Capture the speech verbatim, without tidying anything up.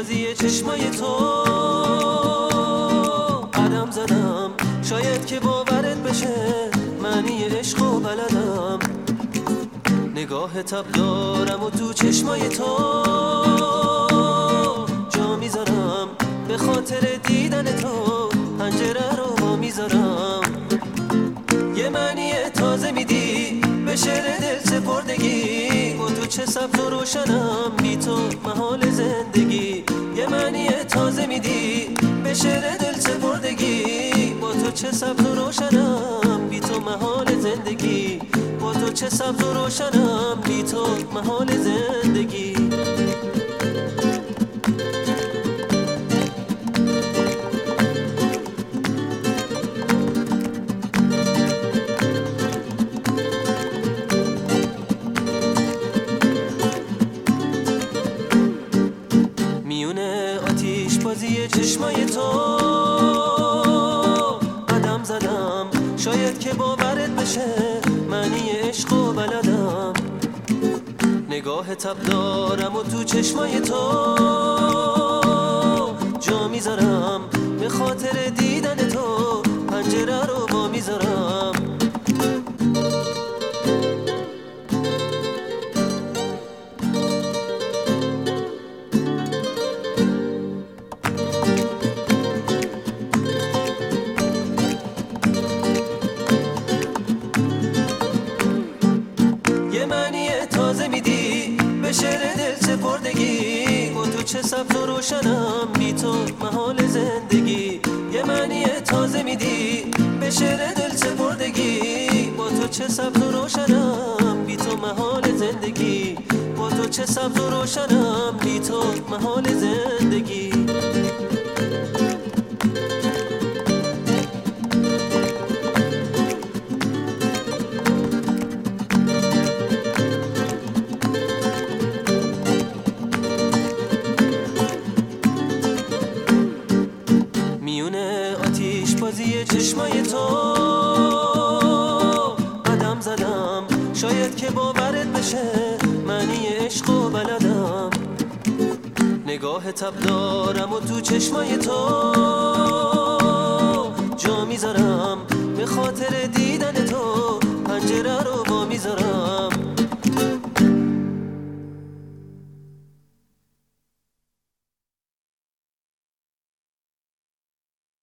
بازی چشمای تو قدم زدم، شاید که باورت بشه معنی عشق و بلدم. نگاه تب دارم و تو چشمای تو جا میذارم، به خاطر دیدن تو پنجره رو با میذارم. یه معنی تازه میدی به شعر دل سپردگی، با تو چه سبز و روشنم بی تو محال زندگی. یه معنی تازه میدی به شعر دل سپردگی، با تو چه سبز و روشنم بی تو محال زندگی. با تو چه سبز و روشنم بی تو محال زندگی. میونه آتیش بازی چشمای تو قدم زدم، شاید که باورت بشه معنی عشق و بلدم. نگاه تب دارم و تو چشمای تو جا میذارم، به خاطر دیدن تو پنجره رو با میذارم. یه معنی تازه میدی به شعر دل سپردگی، با تو چه سبز و روشنم بی تو محال زندگی. یه معنی تازه میدی به شعر دل سپردگی، با تو چه سبز و روشنم بی تو محال زندگی. با تو چه سبز و روشنم بی تو محال زندگی. میونه آتیش بازی چشمای تو قدم زدم، شاید که باورت بشه معنی عشق و بلدم. نگاه تب دارم و تو چشمای تو جا میذارم، به خاطر دیدن تو پنجره رو با میذارم.